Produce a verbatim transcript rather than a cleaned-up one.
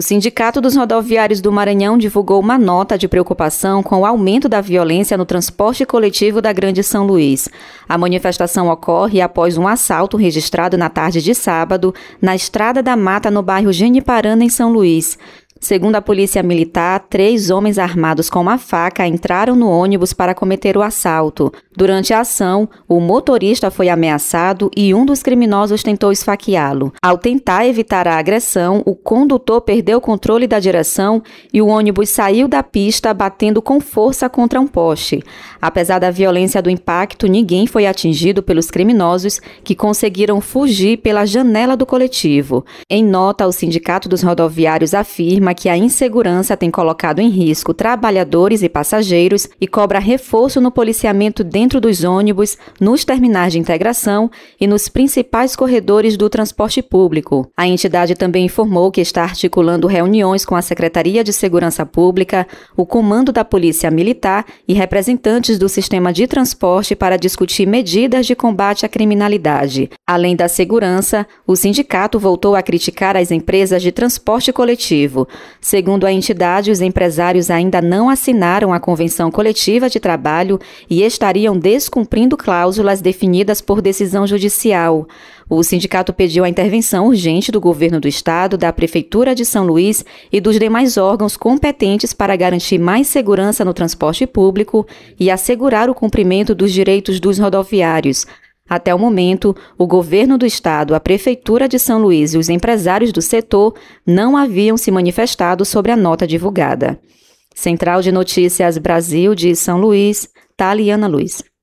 O Sindicato dos Rodoviários do Maranhão divulgou uma nota de preocupação com o aumento da violência no transporte coletivo da Grande São Luís. A manifestação ocorre após um assalto registrado na tarde de sábado na Estrada da Mata, no bairro Geniparana, em São Luís. Segundo a Polícia Militar, três homens armados com uma faca entraram no ônibus para cometer o assalto. Durante a ação, o motorista foi ameaçado e um dos criminosos tentou esfaqueá-lo. Ao tentar evitar a agressão, o condutor perdeu o controle da direção e o ônibus saiu da pista, batendo com força contra um poste. Apesar da violência do impacto, ninguém foi atingido pelos criminosos, que conseguiram fugir pela janela do coletivo. Em nota, o Sindicato dos Rodoviários afirma que a insegurança tem colocado em risco trabalhadores e passageiros e cobra reforço no policiamento dentro dos ônibus, nos terminais de integração e nos principais corredores do transporte público. A entidade também informou que está articulando reuniões com a Secretaria de Segurança Pública, o Comando da Polícia Militar e representantes do sistema de transporte para discutir medidas de combate à criminalidade. Além da segurança, o sindicato voltou a criticar as empresas de transporte coletivo. Segundo a entidade, os empresários ainda não assinaram a Convenção Coletiva de Trabalho e estariam descumprindo cláusulas definidas por decisão judicial. O sindicato pediu a intervenção urgente do governo do estado, da Prefeitura de São Luís e dos demais órgãos competentes para garantir mais segurança no transporte público e assegurar o cumprimento dos direitos dos rodoviários. Até o momento, o governo do estado, a Prefeitura de São Luís e os empresários do setor não haviam se manifestado sobre a nota divulgada. Central de Notícias Brasil de São Luís, Taliana Luiz.